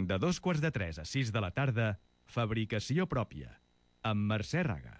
De 2:45 a 6 de la tarda, fabricació pròpia, amb Mercè Raga.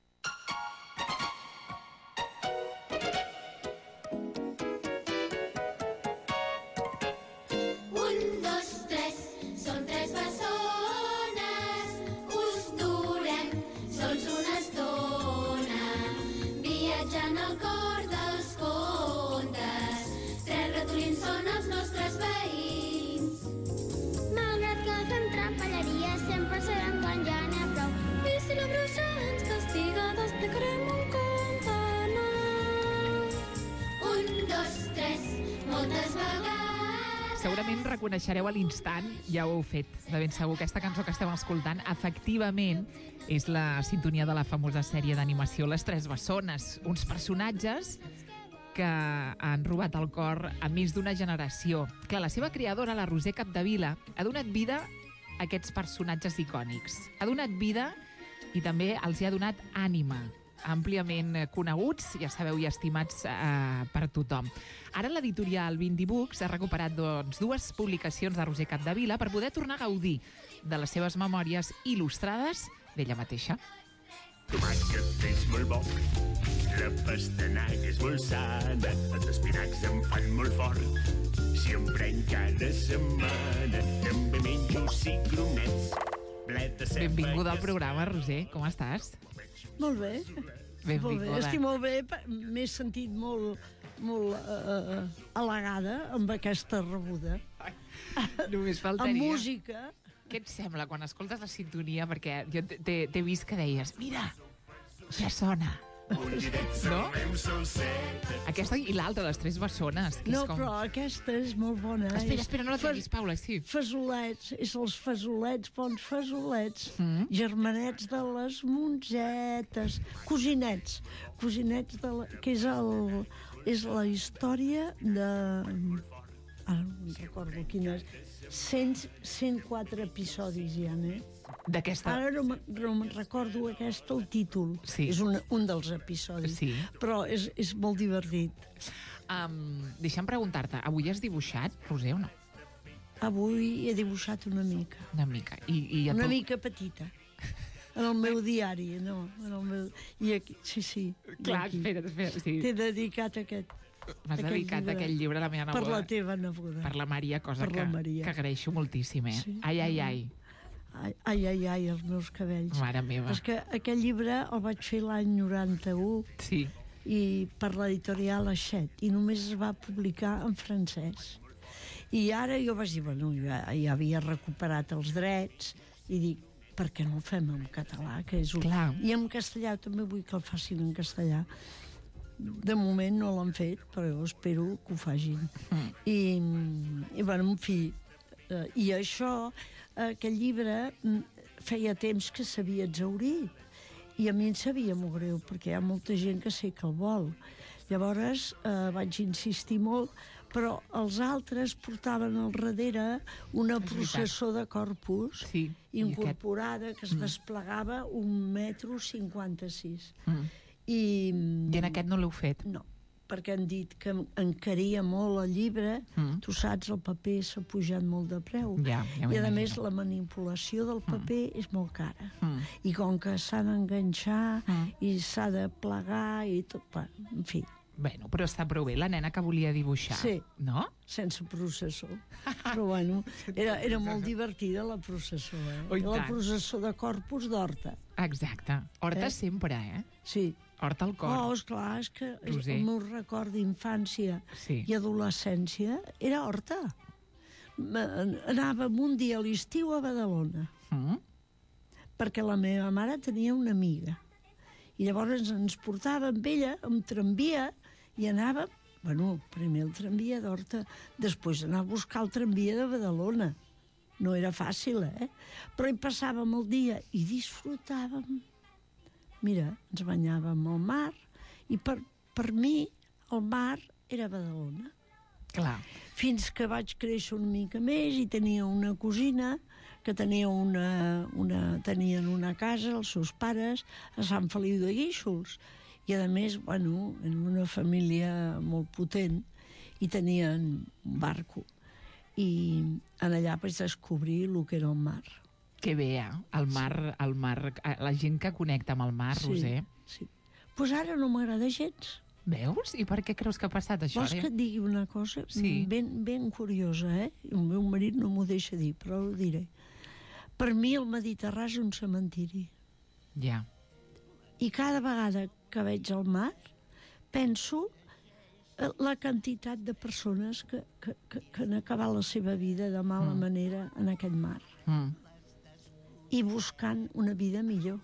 Segurament reconeixereu a l'instant, ja ho heu fet, de ben segur, aquesta cançó que estem escoltant, efectivament, és la sintonia de la famosa sèrie d'animació Les Tres Bessones, uns personatges que han robat el cor a més d'una generació. Clar, la seva creadora, la Roser Capdevila, ha donat vida a aquests personatges icònics. Ha donat vida i també els hi ha donat ànima, àmpliament coneguts, ja sabeu, i estimats per tothom. Ara l'editorial Bindi Books ha recuperat dues publicacions de Roser Capdevila per poder tornar a gaudir de les seves memòries il·lustrades d'ella mateixa. Tomàquet és molt bo, la pastanaga és molt sana, els espinacs em fan molt fort, si em prenc cada setmana, també menjo cicronets. Benvinguda al programa, Roser, com estàs? Molt bé. Benvinguda. Estic molt bé, m'he sentit molt halagada amb aquesta rebuda. Només faltaria. Amb música. Què et sembla quan escoltes la sintonia? Perquè jo t'he vist que deies, mira, ja sona. No? Aquesta i l'altra, Les Tres Bessones. No, però aquesta és molt bona. Espera, no la tinguis, Paula, sí. Fesolets, és els fesolets, bons fesolets. Germanets de les mongetes. Cosinets de la, que és la història de... Ara no em recordo quines... 104 episodis hi ha, D'aquesta... Ara no me'n recordo el títol. Sí. És un dels episodis. Sí. Però és molt divertit. Deixa'm preguntar-te, avui has dibuixat, Roser, o no? Avui he dibuixat una mica. Una mica. Una mica petita. En el meu diari, no? En el meu... I aquí, sí. Clar, espera. Sí. T'he dedicat aquest... M'has dedicat aquest llibre a la meva neboda. Per la teva neboda. Per la Maria, cosa que agraeixo moltíssim, Sí. Ai. Ai, els meus cabells. Mare meva. És que aquest llibre el vaig fer l'any 91. Sí. I per l'editorial Hachette. I només es va publicar en francès. I ara jo vaig dir, bueno, ja havia recuperat els drets i dic, per què no el fem en català? Que és Clar. I en castellà també vull que el facin en castellà. De moment no l'han fet, però jo espero que ho facin. I bueno, en fi, i això, aquest llibre feia temps que s'havia exhaurit, i a mi em sabia molt greu, perquè hi ha molta gent que sé que el vol. Llavors vaig insistir molt, però els altres portaven al darrere una processó de Corpus incorporada que es desplegava 1,56 m. I en aquest no l'heu fet? No, perquè han dit que encaria molt el llibre. Tu saps, el paper s'ha pujat molt de preu. Ja I a més la manipulació del paper és molt cara. I com que s'ha d'enganxar i s'ha de plegar i tot, en fi. Bueno, però està prou bé la nena que volia dibuixar, sí, no? Sense processó. Però bueno, era molt divertida la processó, la processó de Corpus d'Horta. Exacte. Horta sempre, Sí. Horta al cor. Oh, esclar, és que el meu record d'infància i adolescència era Horta. Anàvem un dia a l'estiu a Badalona, perquè la meva mare tenia una amiga. I llavors ens portava amb ella, amb tramvia, i anàvem, bueno, primer el tramvia d'Horta, després anar a buscar el tramvia de Badalona. No era fàcil, Però hi passàvem el dia i disfrutàvem. Mira, ens banyàvem al mar, i per mi el mar era Badalona. Clar. Fins que vaig créixer una mica més i tenia una cosina que tenien una casa, els seus pares, a Sant Feliu de Guíxols. I a més, bueno, en una família molt potent, i tenien un barco. I en allà vaig descobrir el que era el mar. Que bé, el mar, la gent que connecta amb el mar, Roser. Sí. Pues ara no m'agrada gens. Veus? I per què creus que ha passat això? Vols que et digui una cosa? Sí. Ben curiosa, eh? El meu marit no m'ho deixa dir, però ho diré. Per mi el Mediterrani és un cementiri. Ja. I cada vegada que veig el mar, penso la quantitat de persones que han acabat la seva vida de mala manera en aquest mar. I buscant una vida millor.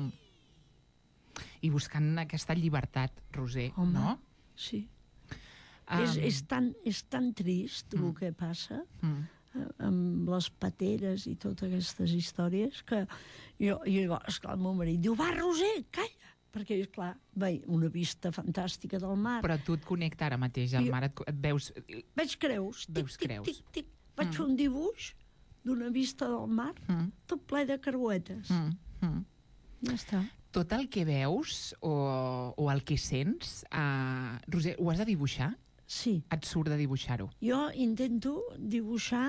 I buscant aquesta llibertat, Roser, Home, no? Sí. És tan trist el que passa amb les pateres i totes aquestes històries que jo esclar, el meu marit diu, va, Roser, calla! Perquè, esclar, veig una vista fantàstica del mar. Però tu et connecta ara mateix al mar, et veus... Veig creus, Veus creus. tic. Vaig fer un dibuix d'una vista del mar, tot ple de creuetes. Ja està. Tot el que veus o el que sents, Roser, ho has de dibuixar? Sí. Et surt de dibuixar-ho? Jo intento dibuixar,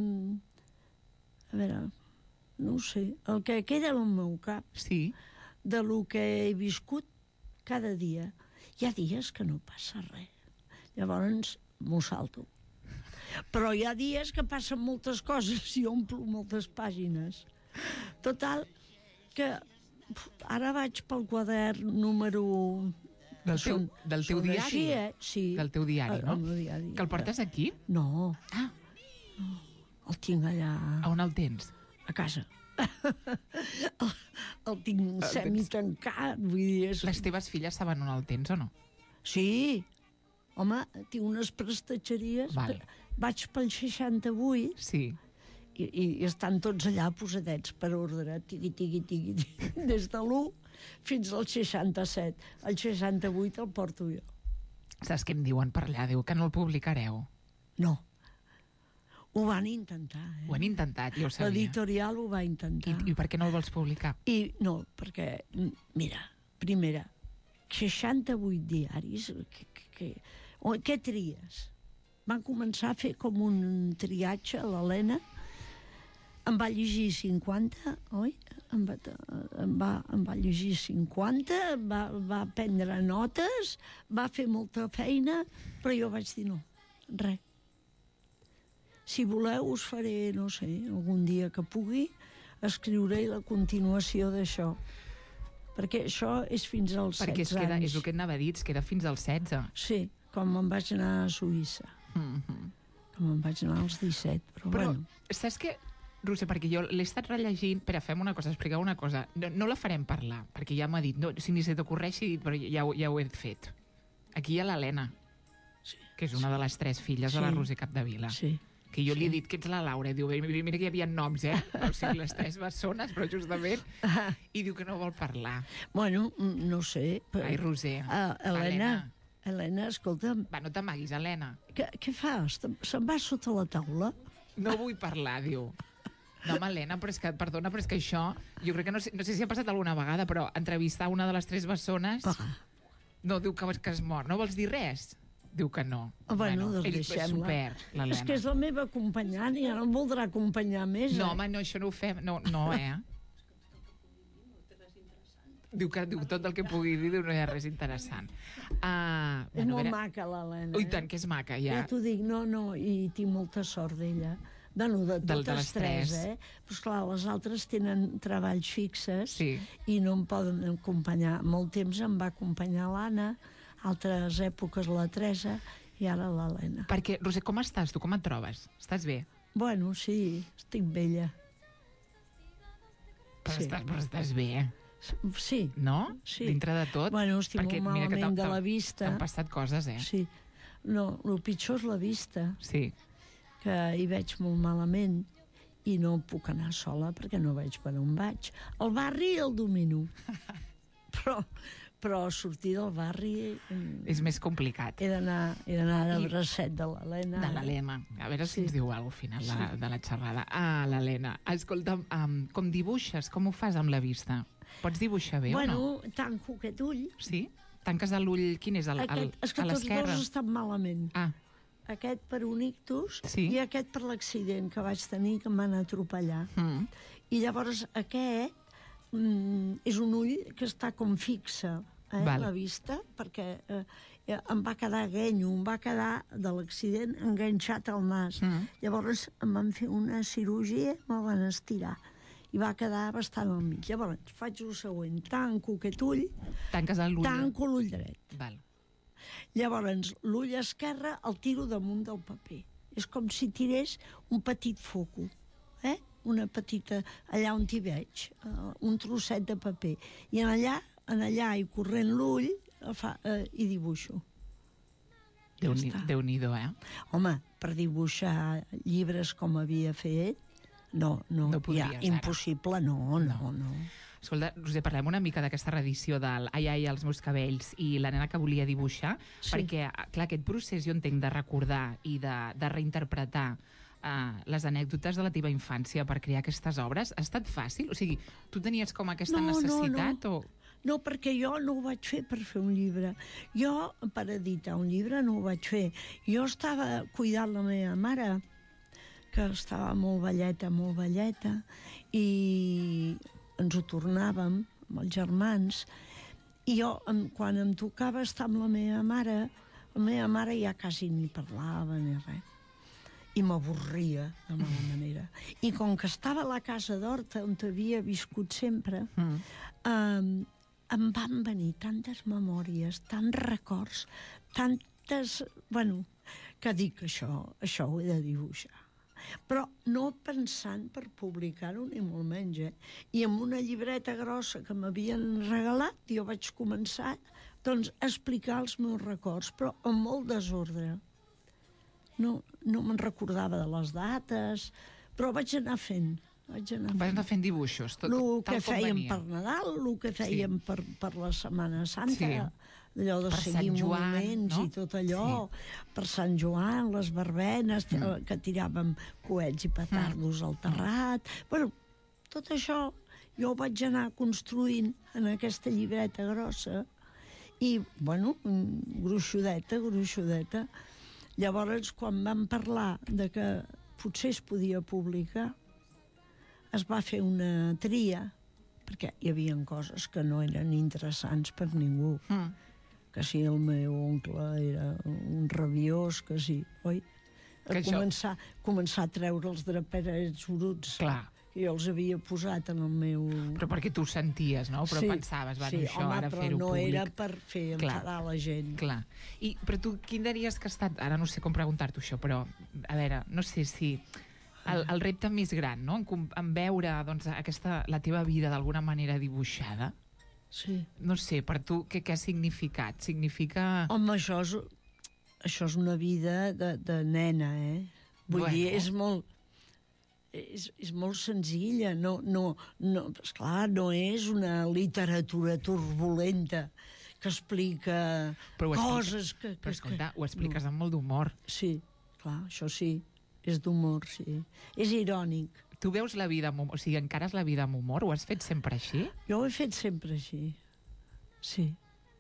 a veure, no ho sé, el que queda al meu cap, Sí. de lo que he viscut cada dia. Hi ha dies que no passa res. Llavors m'ho salto. Però hi ha dies que passen moltes coses i omplo moltes pàgines. Total, que ara vaig pel quadern número... Del teu diari? Així, sí. Del teu diari, no? El meu diari. Que el portes aquí? No. Ah. No. El tinc allà... A on el tens? A casa. El tinc semi-tancat, vull dir... Les teves filles saben on el tens o no? Sí. Home, tinc unes prestatgeries. Val. Vaig pel 68 Sí. i estan tots allà posadets per ordre, tiqui, des de l'1 fins al 67. El 68 el porto jo. Saps què em diuen per allà? Diu que no el publicareu. No. Ho van intentar, Ho han intentat, jo ho sabia. L'editorial ho va intentar. I per què no el vols publicar? I no, perquè, mira, primera, 68 diaris, què tries? Van començar a fer com un triatge, l'Helena, em va llegir 50, oi? Em va llegir 50, va prendre notes, va fer molta feina, però jo vaig dir no, res. Si voleu, us faré, no sé, algun dia que pugui, escriuré la continuació d'això. Perquè això és fins als 16 anys. Perquè és el que anava a dir, es queda fins als 16. Sí, com me'n vaig anar a Suïssa. Com me'n vaig anar als 17, però bueno. Saps què, Roser, perquè jo l'he estat rellegint... Espera, fem una cosa, expliqueu una cosa. No la farem parlar, perquè ja m'ha dit, no, si ni se t'ocorreixi, però ja ho he fet. Aquí hi ha l'Helena, que és una de les 3 filles de la Roser Capdevila. Sí. Que jo li he dit que ets la Laura, i diu, mira que hi havia noms, o sigui, les 3 bessones, però justament, i diu que no vol parlar. Bueno, no sé. Però... Ai, Roser. Helena, escolta'm... Va, no t'amaguis, Helena. Què fas? Se'n va sota la taula? No vull parlar, diu. No, home, Helena, però és que, perdona, però és que això, jo crec que no sé si ha passat alguna vegada, però entrevistar una de les 3 bessones... No, diu que es mor. No vols dir res? Diu que no. Bueno, doncs deixem-la. És que és la meva acompanyant i ara em voldrà acompanyar més. No, home, no, això no ho fem. No, Diu que tot el que pugui dir no hi ha res interessant. És molt maca, l'Helena. I tant, que és maca, ja. Ja t'ho dic, no, i tinc molta sort d'ella. Bueno, de totes 3, Però, esclar, les altres tenen treballs fixes i no em poden acompanyar. Molt temps em va acompanyar l'Anna, altres èpoques la Teresa i ara l'Helena. Perquè, Roser, com estàs? Tu com et trobes? Estàs bé? Bueno, sí, estic vella. Però estàs bé, Sí. No? Sí. Dintre de tot? Bueno, estic molt malament de la vista. T'han passat coses, Sí. No, el pitjor és la vista. Sí. Que hi veig molt malament i no puc anar sola perquè no veig per on vaig. El barri el domino. Però sortir del barri... És més complicat. He d'anar de bracet de l'Helena. De l'Helena. A veure si ens diu alguna cosa al final de la xerrada. l'Helena. Escolta'm, com dibuixes? Com ho fas amb la vista? Pots dibuixar bé o no? Bueno, tanco aquest ull. Sí? Tanques l'ull... Quin és? A l'esquerra? És que tots dos estan malament. aquest per un ictus Sí. i aquest per l'accident que vaig tenir, que em van atropellar. I llavors aquest és un ull que està com fixa, Val. la vista, perquè em va quedar guenyo, em va quedar de l'accident enganxat al nas. Llavors em van fer una cirurgia, me'l van estirar i va quedar bastant al mig. Llavors faig el següent, tanco aquest ull, Tanques l'ull. tanco l'ull dret. Val. Llavors, l'ull esquerre el tiro damunt del paper. És com si tirés un petit foco, una petita, allà on t'hi veig, un trosset de paper. I en allà i corrent l'ull, hi dibuixo. Déu-n'hi-do, Home, per dibuixar llibres com havia fet, no podries, ja, impossible, no. Escolta, Roser, parlem una mica d'aquesta reedició del Ai, ai, els meus cabells i la nena que volia dibuixar, perquè, clar, aquest procés, jo entenc, de recordar i de reinterpretar les anècdotes de la teva infància per crear aquestes obres, ha estat fàcil? O sigui, tu tenies com aquesta necessitat? No, perquè jo no ho vaig fer per fer un llibre. Jo, per editar un llibre, no ho vaig fer. Jo estava cuidant la meva mare, que estava molt velleta, i ens ho tornàvem amb els germans, i jo, quan em tocava estar amb la meva mare ja quasi ni parlava ni res, i m'avorria de mala manera. I com que estava a la casa d'Horta, on havia viscut sempre, em van venir tantes memòries, tants records, tantes... Bueno, que dic, això ho he de dibuixar. Però no pensant per publicar-ho, ni molt menys, I amb una llibreta grossa que m'havien regalat, jo vaig començar, doncs, a explicar els meus records, però amb molt desordre. No me'n recordava de les dates, però vaig anar fent. Vas anar fent dibuixos, tal com venia. El que fèiem per Nadal, el que fèiem per la Setmana Santa, allò de seguir monuments i tot allò, per Sant Joan, les verbenes, que tiràvem coets i petardos al terrat. Bueno, tot això jo ho vaig anar construint en aquesta llibreta grossa i, bueno, gruixudeta. Llavors, quan vam parlar de que potser es podia publicar, es va fer una tria, perquè hi havia coses que no eren interessants per ningú. Que si el meu oncle era un rabiós, que sí, oi? Començar a treure els draperets bruts que jo els havia posat en el meu... Però perquè tu ho senties, no? Però pensaves, això, ara fer-ho públic... no era per fer enfadar la gent. Clar. Però tu, quin diries que ha estat... Ara no sé com preguntar-t'ho això, però, a veure, no sé si... El repte més gran, no? En veure, doncs, la teva vida d'alguna manera dibuixada. Sí. No sé, per tu, què ha significat? Significa... Home, això és una vida de nena, Vull dir, és molt... És molt senzilla, esclar, no és una literatura turbulenta que explica coses que... Però escolta, ho expliques amb molt d'humor. Sí, clar, això sí, és d'humor, sí. És irònic. Tu veus la vida amb humor, o sigui, encares la vida amb humor? Ho has fet sempre així? Jo ho he fet sempre així, sí.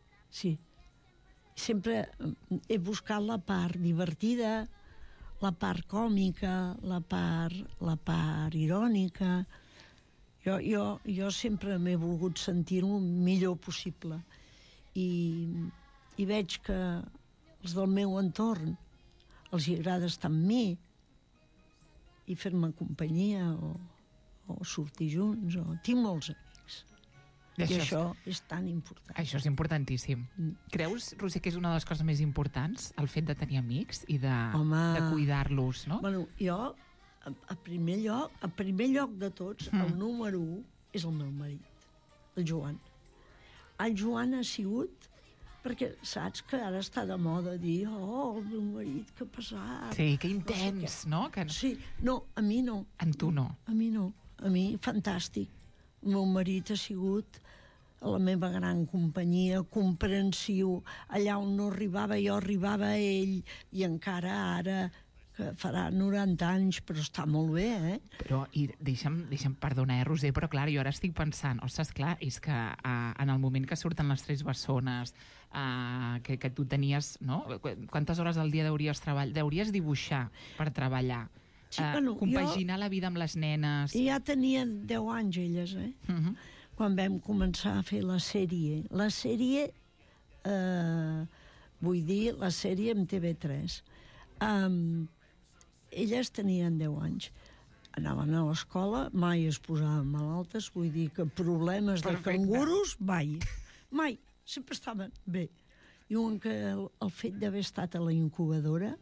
Sempre he buscat la part divertida, la part còmica, la part irònica. Jo sempre m'he volgut sentir-ho el millor possible. I veig que els del meu entorn els hi agrada estar amb mi i fer-me companyia o sortir junts. Tinc molts amics. I això és tan important. Això és importantíssim. Creus, Roser, que és una de les coses més importants, el fet de tenir amics i de cuidar-los, no? Bueno, jo, a primer lloc de tots, el número 1 és el meu marit, el Joan. El Joan ha sigut, perquè saps que ara està de moda dir el meu marit, que pesat. Sí, que intens, no? Sí, no, a mi no. En tu no? A mi no. A mi, fantàstic. El meu marit ha sigut la meva gran companyia, comprensiu. Allà on no arribava, jo arribava a ell, i encara ara que farà 90 anys, però està molt bé, Però, i deixa'm perdona, Roser, però clar, jo ara estic pensant, ostres, clar, és que en el moment que surten les tres bessones, que tu tenies, no? Quantes hores al dia deuries dibuixar per treballar? Sí, bueno, compaginar la vida amb les nenes... Ja tenien 10 anys, elles, quan vam començar a fer la sèrie. La sèrie, vull dir, la sèrie amb TV3. Elles tenien 10 anys. Anaven a l'escola, mai es posaven malaltes, vull dir que problemes de cangurus, mai. Mai, sempre estaven bé. Diuen que el fet d'haver estat a la incubadora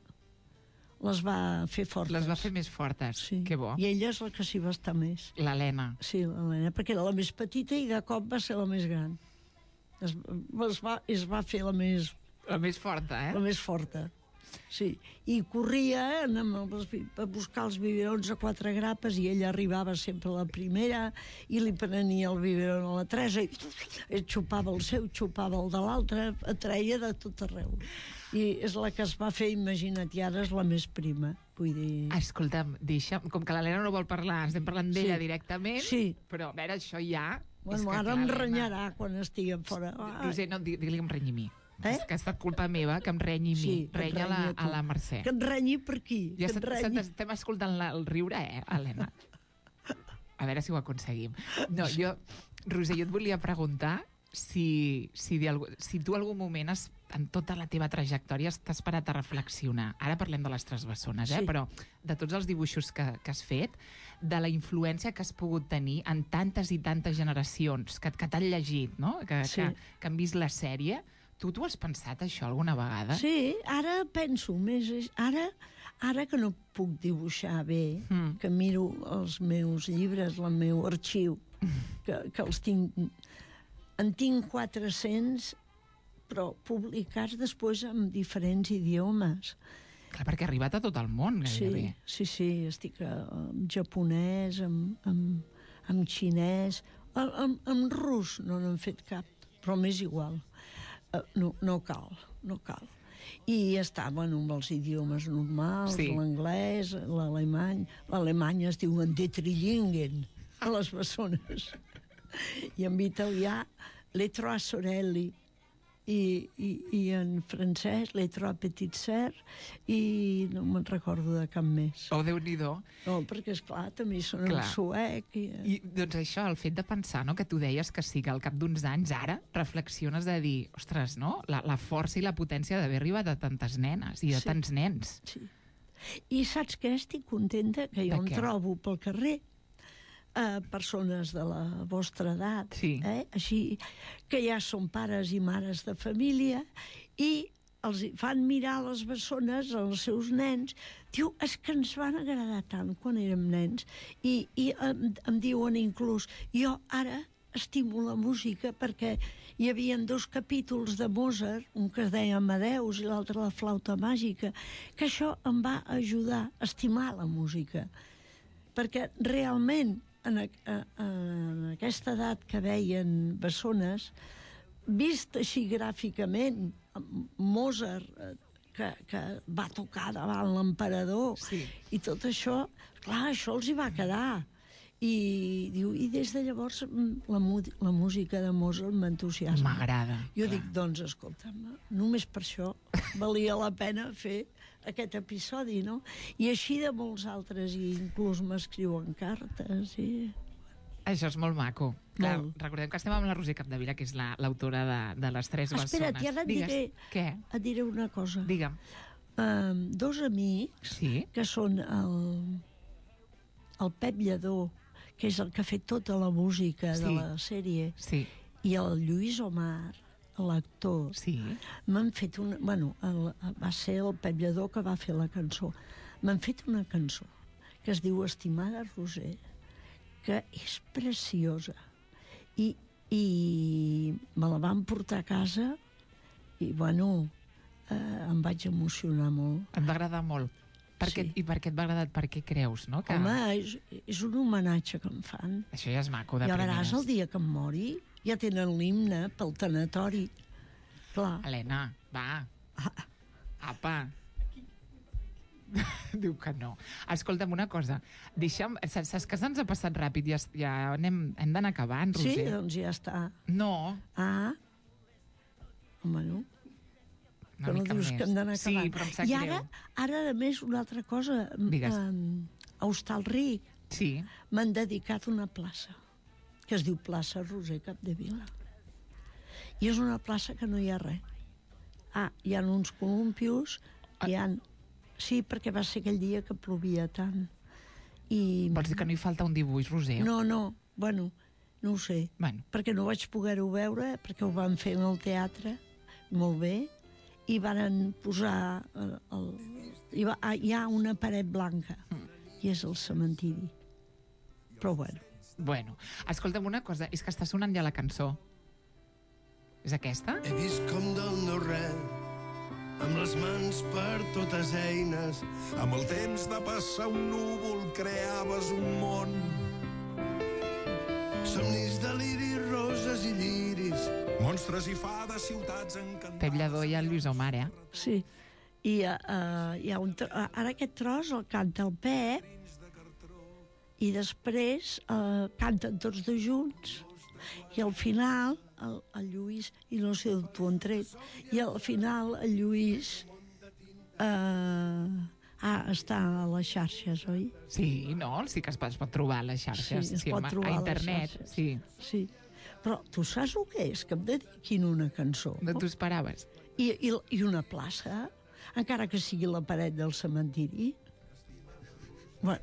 les va fer fortes. Les va fer més fortes, sí. Que bo. I ella és la que s'hi va estar més. L'Helena. Sí, l'Helena, perquè era la més petita i de cop va ser la més gran. Es va fer la més... La més forta, La més forta, sí. I corria, a buscar els biberons a 4 grapes i ella arribava sempre a la primera i li prenia el biberon a la Teresa i xupava el seu, xupava el de l'altre, atreia de tot arreu. I és la que es va fer, imagina't, i ara és la més prima, vull dir... Escolta'm, com que l'Helena no vol parlar, estem parlant d'ella directament, sí. Però a veure, això ja... Bueno, ara em renyarà quan estiguem fora. Roser, no, digue-li que em renyi a mi. És que ha estat culpa meva que em renyi a mi. Renya a la Mercè. Que em renyi per aquí. Ja estem escoltant el riure, Helena? A veure si ho aconseguim. No, Roser, jo et volia preguntar si tu algun moment en tota la teva trajectòria t'has parat a reflexionar. Ara parlem de les tres bessones, sí. Però de tots els dibuixos que has fet, de la influència que has pogut tenir en tantes i tantes generacions que t'han llegit, no? Que han vist la sèrie. Tu t'ho has pensat, això, alguna vegada? Sí, ara penso més... Ara que no puc dibuixar bé, que miro els meus llibres, el meu arxiu, que els tinc... En tinc 400, però publicats després en diferents idiomes. Clar, perquè ha arribat a tot el món, gairebé. Sí, estic en japonès, en xinès, en rus no n'hem fet cap, però m'és igual. No cal. I estaven amb els idiomes normals, l'anglès, l'alemany. L'alemany es diuen Detrilingen, a les bessones. I en italià, les trois sorelli. I en francès, les trois petites sœurs, i no me'n recordo de cap més. Oh, Déu-n'hi-do. No, perquè, esclar, també són el suec. I doncs això, el fet de pensar, no?, que tu deies que sí, que al cap d'uns anys, ara, reflexiones de dir, ostres, no?, la força i la potència d'haver arribat a tantes nenes i de tants nens. Sí. I saps què? Estic contenta que jo em trobo pel carrer persones de la vostra edat, així, que ja són pares i mares de família, i els fan mirar les bessones als seus nens. Diu, és que ens van agradar tant quan érem nens. I em diuen inclús, jo ara estimo la música perquè hi havia 2 capítols de Mozart, un que es deia Amadeus i l'altre la flauta màgica, que això em va ajudar a estimar la música. Perquè realment en aquesta edat que veien bessones, vist així gràficament, Mozart, que va tocar davant l'emperador, i tot això, clar, això els hi va quedar. I diu, i des de llavors la música de Mozart m'entusiasma. M'agrada. Jo dic, doncs, escolta'm, només per això valia la pena fer aquest episodi, no? I així de molts altres, i inclús m'escriuen cartes. Això és molt maco. Clar, recordem que estem amb la Roser Capdevila, que és l'autora de les tres bessones. Espera't, ja et diré una cosa. Digue'm. 2 amics, que són el Pep Lledó, que és el que ha fet tota la música de la sèrie, i el Lluís Omar, l'actor, m'han fet una... Bueno, va ser el Pep Lledó que va fer la cançó. M'han fet una cançó que es diu Estimada Roser, que és preciosa. I me la van portar a casa i, bueno, em vaig emocionar molt. Et va agradar molt? I per què et va agradar? Per què creus, no? Home, és un homenatge que em fan. Això ja és maco, de primeres. Ja veràs el dia que em mori, ja tenen l'himne pel tanatori. Clar. Helena, va. Apa. Diu que no. Escolta'm una cosa. Saps que se'ns ha passat ràpid? Ja hem d'anar acabant, Roser. Sí, doncs ja està. No. Ah. Home, no? Una Que no mica dius més. que hem d'anar acabant. Sí, però em sap I greu. ara, a més, una altra cosa. Digues. A Hostalric Sí. m'han dedicat una plaça, que es diu plaça Roser Capdevila. I és una plaça que no hi ha res. Hi ha uns columpios, Sí, perquè va ser aquell dia que plovia tant. Vols dir que no hi falta un dibuix, Roser? No, bueno, no ho sé. Bueno. Perquè no vaig poder-ho veure, perquè ho van fer en el teatre, molt bé, i van posar... hi ha una paret blanca, i és el cementiri. Però bueno. Bueno, escolta'm una cosa, és que està sonant ja la cançó. És aquesta? He vist com del no-res, amb les mans per totes eines. Amb el temps de passar un núvol creaves un món. Somnis de liris, roses i lliris. Monstres i fades, ciutats encantades. Pep Lladó i el Lluís Omar, Sí. I hi ha ara aquest tros el canta el Pep i després canten tots dos junts i al final el Lluís, i no sé d'on t'ho han tret, i al final el Lluís està a les xarxes, oi? Sí, no? Sí que es pot trobar a les xarxes. Sí, es pot trobar a a les internet, xarxes. sí. Sí. Però tu saps el que és? Que em dediquin una cançó No t'ho esperaves? i una plaça, encara que sigui la paret del cementiri. Bueno,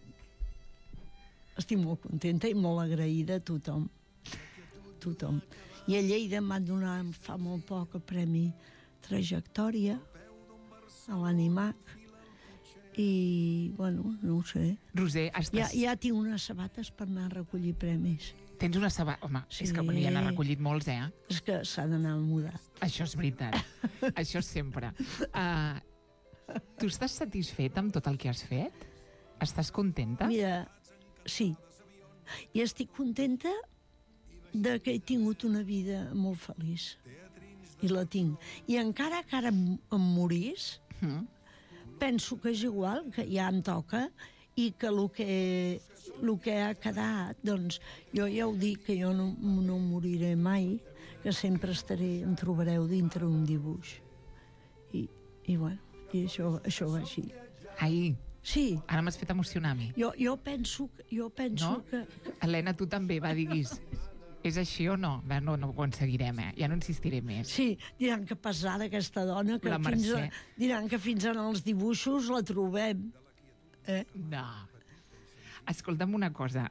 estic molt contenta i molt agraïda a tothom. I a Lleida em van donar fa molt poc el Premi Trajectòria a l'Animac i, bueno, no ho sé. Roser, Ja tinc unes sabates per anar a recollir premis. Tens una sabata... Home, Sí. és que ja n'ha recollit molts, És que s'ha d'anar a mudar. Això és veritat. Això sempre. Tu estàs satisfeta amb tot el que has fet? Estàs contenta? Mira, sí. I estic contenta de que he tingut una vida molt feliç. I la tinc. I encara que ara em morís, penso que és igual, que ja em toca, i que el que ha quedat, doncs, jo ja ho dic, que jo no moriré mai, que sempre em trobareu dintre un dibuix. I bueno, i això va així. Ai, Sí, ara m'has fet emocionar a mi. jo penso No? que... Helena, tu també, diguis. És així o no? Va, no ho aconseguirem, ja no insistiré més. Sí, diran que pesada aquesta dona, que La Mercè. diran que fins en els dibuixos la trobem. No. Escolta'm una cosa.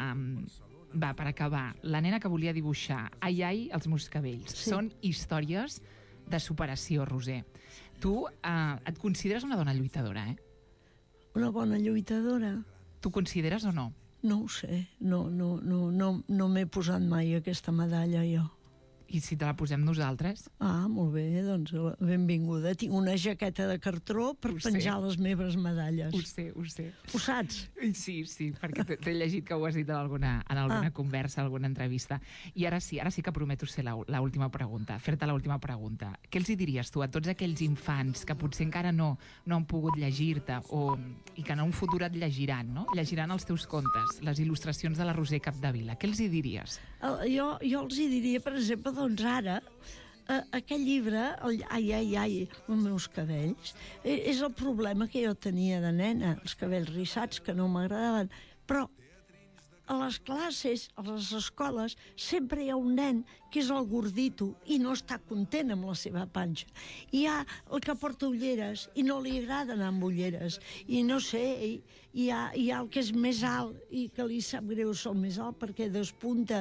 Va, per acabar, la nena que volia dibuixar Ai, ai, els meus cabells. Sí. Són històries de superació, Roser. Tu et consideres una dona lluitadora, Una bona lluitadora? Tu consideres o no? No ho sé, no m'he posat mai aquesta medalla jo. I si te la posem nosaltres? Molt bé, doncs benvinguda. Tinc una jaqueta de cartró per Ho sé. penjar les meves medalles. Ho sé. Ho saps? Sí, perquè t'he llegit que ho has dit en alguna conversa, alguna entrevista. I ara sí que prometo ser l'última pregunta, fer-te l'última pregunta. Què els hi diries tu a tots aquells infants que potser encara no han pogut llegir-te i que en un futur et llegiran, no? Llegiran els teus contes, les il·lustracions de la Roser Capdevila. Què els hi diries? Jo els hi diria, per exemple, doncs ara, aquest llibre, Ai, ai, ai, els meus cabells, és el problema que jo tenia de nena, els cabells rissats, que no m'agradaven, però a les classes, a les escoles, sempre hi ha un nen que és el gordito i no està content amb la seva panxa. Hi ha el que porta ulleres i no li agrada anar amb ulleres. I no sé, hi ha el que és més alt i que li sap greu ser el més alt perquè despunta.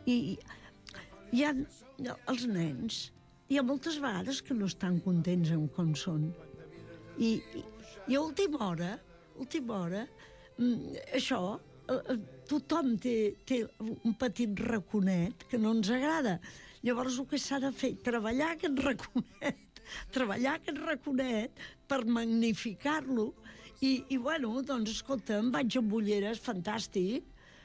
Hi ha els nens, hi ha moltes vegades que no estan contents amb com són. I a última hora, això, tothom té un petit raconet que no ens agrada. Llavors el que s'ha de fer, treballar aquest raconet per magnificar-lo i bueno, doncs escolta, em vaig amb ulleres, fantàstic,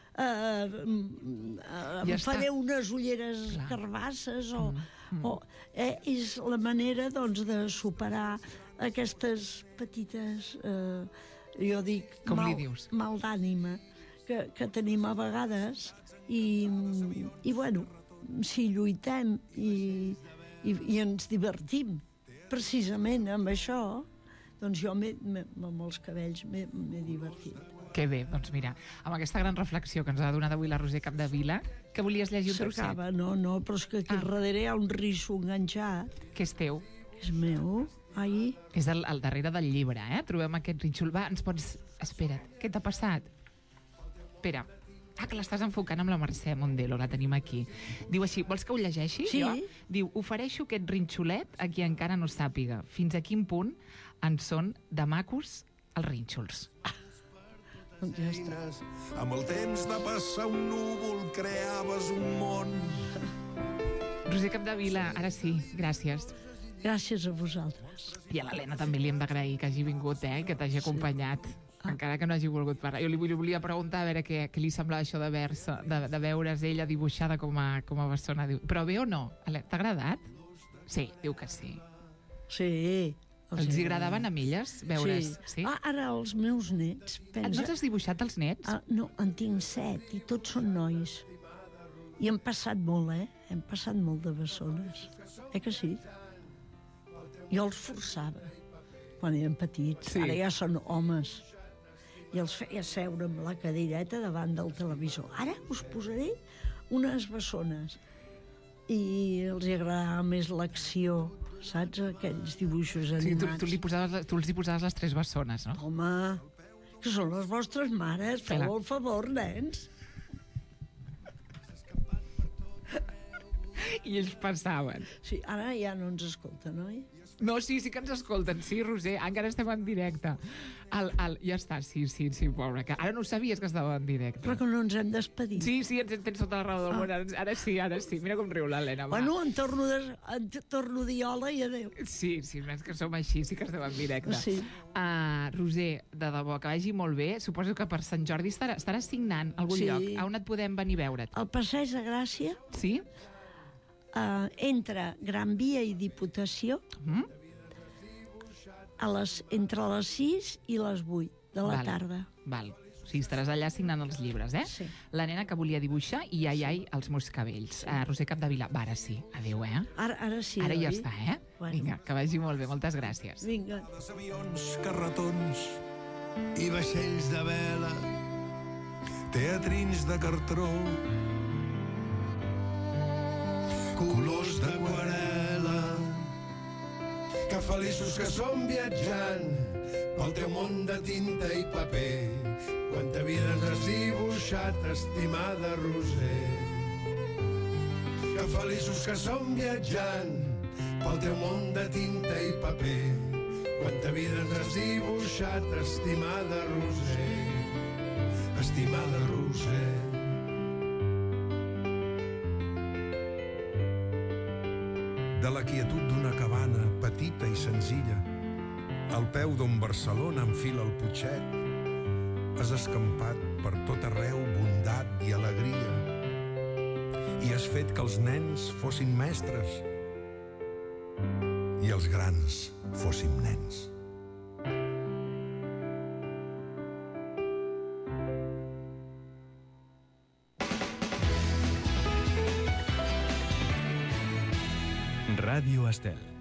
faré unes ulleres carbasses és la manera doncs de superar aquestes petites, jo dic, Com li dius? mal d'ànima que tenim a vegades i bueno, si lluitem i ens divertim precisament amb això, doncs jo amb els cabells m'he divertit. Que bé, doncs mira, amb aquesta gran reflexió que ens ha donat avui la Roser Capdevila, que volies llegir un trosset? S'acaba, no, però és que aquí darrere hi ha un risso enganxat. Que és teu. És meu, ai. És al darrere del llibre, Trobem aquest rínxol. Va, ens pots... Espera't, què t'ha passat? Espera. Que l'estàs enfocant amb la Mercè Mondelo, la tenim aquí. Diu així, vols que ho llegeixi? Sí. Jo? Diu, ofereixo aquest rínxolet a qui encara no sàpiga fins a quin punt en són de macos els rínxols. Doncs ja està. Amb el temps de passar un núvol creaves un món. Roser Capdevila, ara sí, gràcies. Gràcies a vosaltres. I a l'Helena també li hem d'agrair que hagi vingut, que t'hagi acompanyat, encara que no hagi volgut parlar. Jo li volia preguntar a veure què li semblava això de veure's ella dibuixada com a bessona. Però bé o no? T'ha agradat? Sí, diu que sí. Sí. Els agradaven a elles veure's? Sí. Ara els meus nets, pensa... No t'has dibuixat els nets? No, en tinc 7 i tots són nois. I hem passat molt, Hem passat molt de bessones. Que sí? Jo els forçava quan eren petits. Sí. Ara ja són homes. I els feia seure amb la cadireta davant del televisor. Ara us posaré unes bessones. I els agradava més l'acció, saps? Aquells dibuixos animats. Sí, tu els hi posaves les 3 bessones, no? Home, que són les vostres mares. Feu el favor, nens. I ells passaven. Sí, ara ja no ens escolten, oi? No, sí que ens escolten. Sí, Roser, encara estem en directe. Ja està, sí, pobra. Ara no sabies que estava en directe. Però que no ens hem despedit. Sí, tens tota la raó del món. Ara sí. Mira com riu l'Helena. Bueno, em torno a dir hola i adéu. Sí, més que som així, sí que estem en directe. Sí. Roser, de debò, que vagi molt bé. Suposo que per Sant Jordi estaràs signant a algun lloc. A on et podem venir a veure't? Al Passeig de Gràcia. Sí? Entre Gran Via i Diputació, entre les 6 i les 8 de la tarda. Val. O sigui, estaràs allà signant els llibres, Sí. La nena que volia dibuixar i ai, els meus cabells. Roser Capdevila, va, ara sí. Adéu, Ara sí, Ara ja oi? està, Bueno. Vinga, que vagi molt bé. Moltes gràcies. Vinga. Els avions, carretons, I vaixells de vela, teatrins de cartró, colors d'aquarel·la, que feliços que som viatjant pel teu món de tinta i paper. Quanta vida ens has dibuixat, estimada Roser. Que feliços que som viatjant pel teu món de tinta i paper. Quanta vida ens has dibuixat, estimada Roser. Estimada Roser. de la quietud d'una cabana petita i senzilla, al peu d'on Barcelona enfila el Putxet, has escampat per tot arreu bondat i alegria i has fet que els nens fossin mestres i els grans fóssim nens. Ràdio Estel.